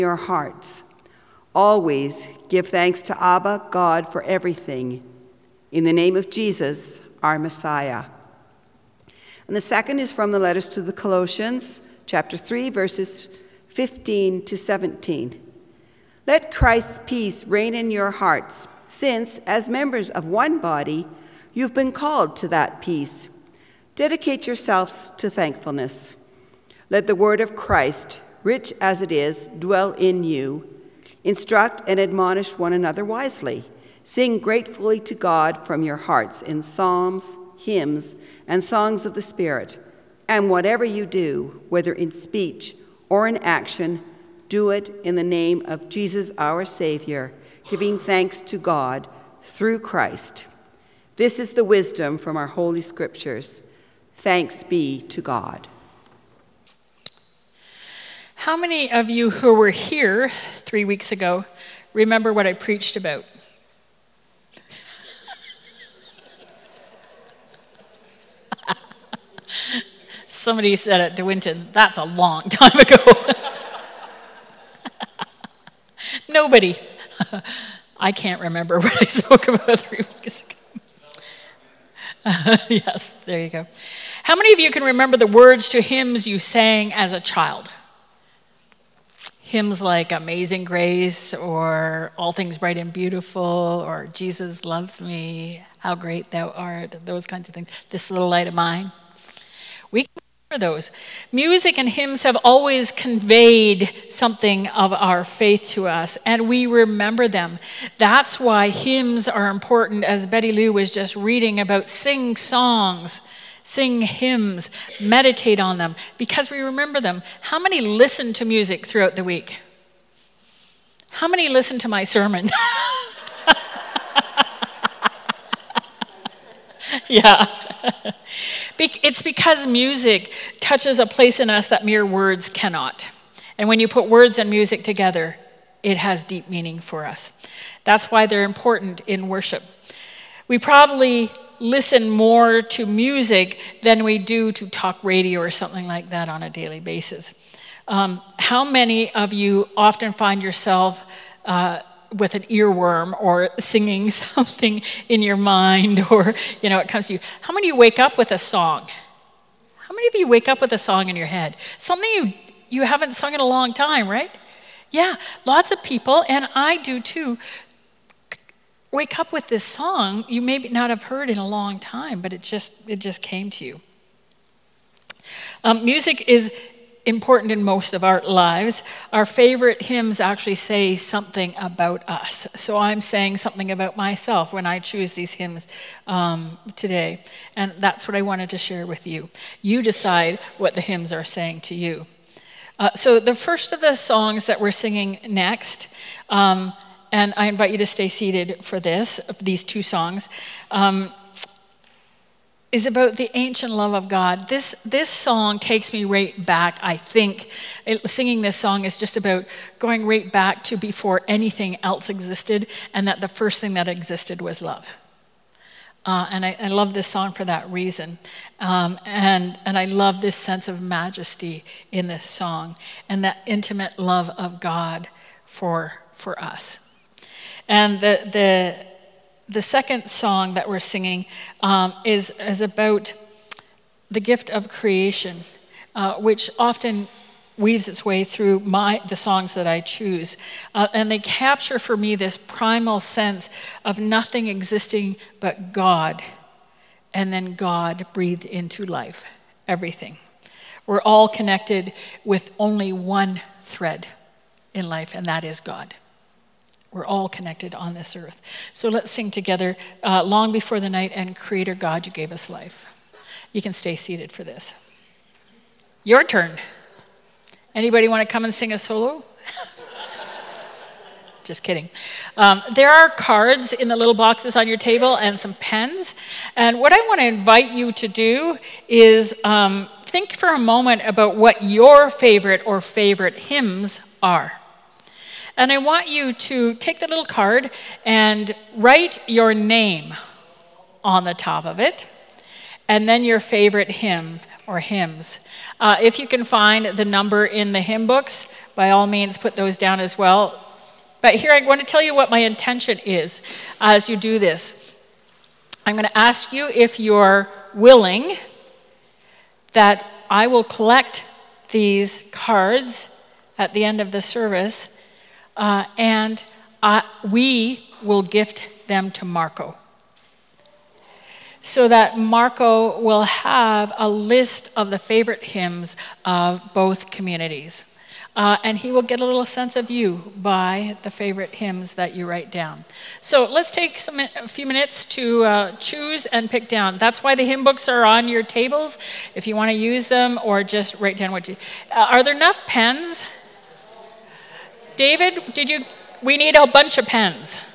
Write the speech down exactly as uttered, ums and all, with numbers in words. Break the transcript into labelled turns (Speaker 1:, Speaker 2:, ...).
Speaker 1: your hearts. Always give thanks to Abba, God, for everything. In the name of Jesus, our Messiah. And the second is from the letters to the Colossians, chapter three, verses fifteen to seventeen. Let Christ's peace reign in your hearts, since, as members of one body, you've been called to that peace. Dedicate yourselves to thankfulness. Let the word of Christ, rich as it is, dwell in you. Instruct and admonish one another wisely. Sing gratefully to God from your hearts in psalms, hymns, and songs of the Spirit. And whatever you do, whether in speech or in action, do it in the name of Jesus our Savior, giving thanks to God through Christ. This is the wisdom from our Holy Scriptures. Thanks be to God.
Speaker 2: How many of you who were here three weeks ago remember what I preached about? Somebody said at DeWinton, that's a long time ago. Nobody. I can't remember what I spoke about three weeks ago. Uh, yes, there you go. How many of you can remember the words to hymns you sang as a child? Hymns like Amazing Grace or All Things Bright and Beautiful or Jesus Loves Me, How Great Thou Art, those kinds of things. This Little Light of Mine. We can remember those. Music and hymns have always conveyed something of our faith to us, and we remember them. That's why hymns are important, as Betty Lou was just reading about. Sing songs. Sing hymns, meditate on them, because we remember them. How many listen to music throughout the week? How many listen to my sermon? Yeah. It's because music touches a place in us that mere words cannot. And when you put words and music together, it has deep meaning for us. That's why they're important in worship. We probably listen more to music than we do to talk radio or something like that on a daily basis. Um, how many of you often find yourself uh, with an earworm or singing something in your mind, or, you know, it comes to you? How many of you wake up with a song? How many of you wake up with a song in your head? Something you, you haven't sung in a long time, right? Yeah, lots of people, and I do too, wake up with this song you may not have heard in a long time, but it just it just came to you. Um, music is important in most of our lives. Our favorite hymns actually say something about us. So I'm saying something about myself when I choose these hymns um, today. And that's what I wanted to share with you. You decide what the hymns are saying to you. Uh, so the first of the songs that we're singing next, um, and I invite you to stay seated for this, these two songs, um, is about the ancient love of God. This this song takes me right back, I think. It, singing this song is just about going right back to before anything else existed, and that the first thing that existed was love. Uh, and I, I love this song for that reason. Um, and, and I love this sense of majesty in this song, and that intimate love of God for, for us. And the the the second song that we're singing um, is is about the gift of creation, uh, which often weaves its way through my the songs that I choose, uh, and they capture for me this primal sense of nothing existing but God, and then God breathed into life, everything. We're all connected with only one thread in life, and that is God. We're all connected on this earth. So let's sing together, uh, Long Before the Night and Creator God, You Gave Us Life. You can stay seated for this. Your turn. Anybody want to come and sing a solo? Just kidding. Um, there are cards in the little boxes on your table and some pens. And what I want to invite you to do is um, think for a moment about what your favorite or favorite hymns are. And I want you to take the little card and write your name on the top of it, and then your favorite hymn or hymns. Uh, if you can find the number in the hymn books, by all means put those down as well. But here I want to tell you what my intention is as you do this. I'm going to ask you if you're willing that I will collect these cards at the end of the service, uh, and uh, we will gift them to Marco, so that Marco will have a list of the favorite hymns of both communities. Uh, and he will get a little sense of you by the favorite hymns that you write down. So let's take some, a few minutes to uh, choose and pick down. That's why the hymn books are on your tables, if you want to use them, or just write down what you... Uh, are there enough pens? David, did you... We need a bunch of pens.